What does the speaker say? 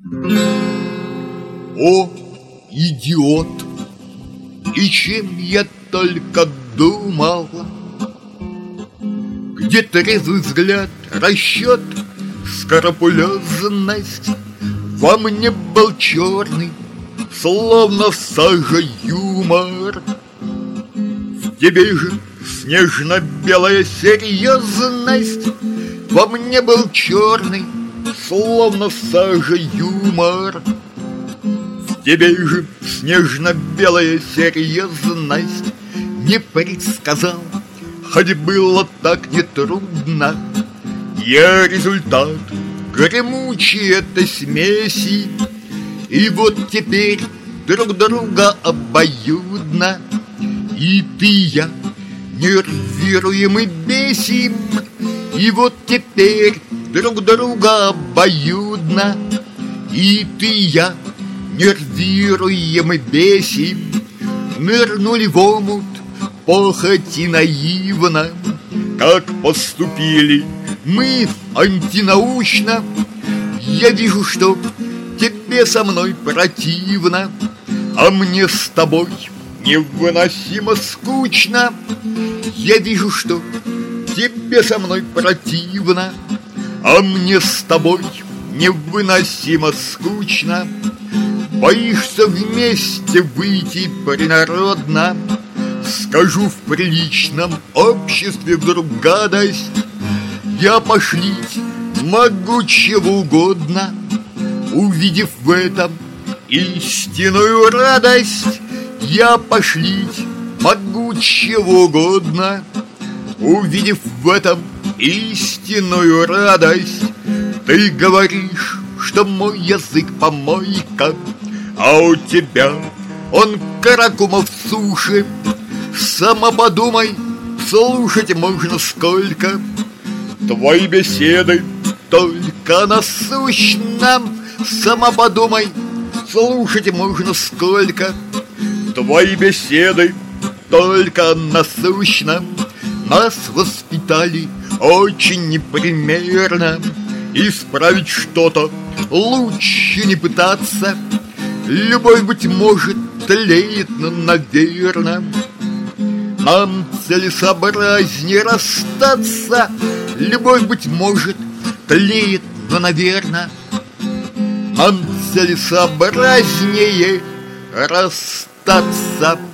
О, идиот! И чем я только думал, где трезвый взгляд, расчет, скрупулезность, во мне был черный, словно сажа, юмор. В тебе же снежно-белая серьезность, во мне был черный, словно сажа, юмор. В тебе же снежно-белая серьезность, не предсказал, хоть было так нетрудно. Я результат гремучей этой смеси, и вот теперь друг друга обоюдно. И ты и я нервируем и бесим, и вот теперь друг друга обоюдно. И ты и я нервируем и бесим, нырнули в омут похоти наивно. Как поступили мы антинаучно, я вижу, что тебе со мной противно, а мне с тобой невыносимо скучно. Я вижу, что тебе со мной противно, а мне с тобой невыносимо скучно. Боишься вместе выйти принародно, скажу в приличном обществе вдруг гадость. Я пошлить могу чего угодно, увидев в этом истинную радость. Я пошлить могу чего угодно, увидев в этом истинную радость. Ты говоришь, что мой язык помойка, а у тебя он каракумов суши. Сама подумай, слушать можно сколько. Твои беседы только насущно. Сама подумай, слушать можно сколько. Твои беседы только насущно. Нас воспитали очень непримерно. Исправить что-то лучше не пытаться. Любовь, быть может, тлеет, но, наверно, нам целесообразнее расстаться. Любовь, быть может, тлеет, но, наверно, нам целесообразнее расстаться.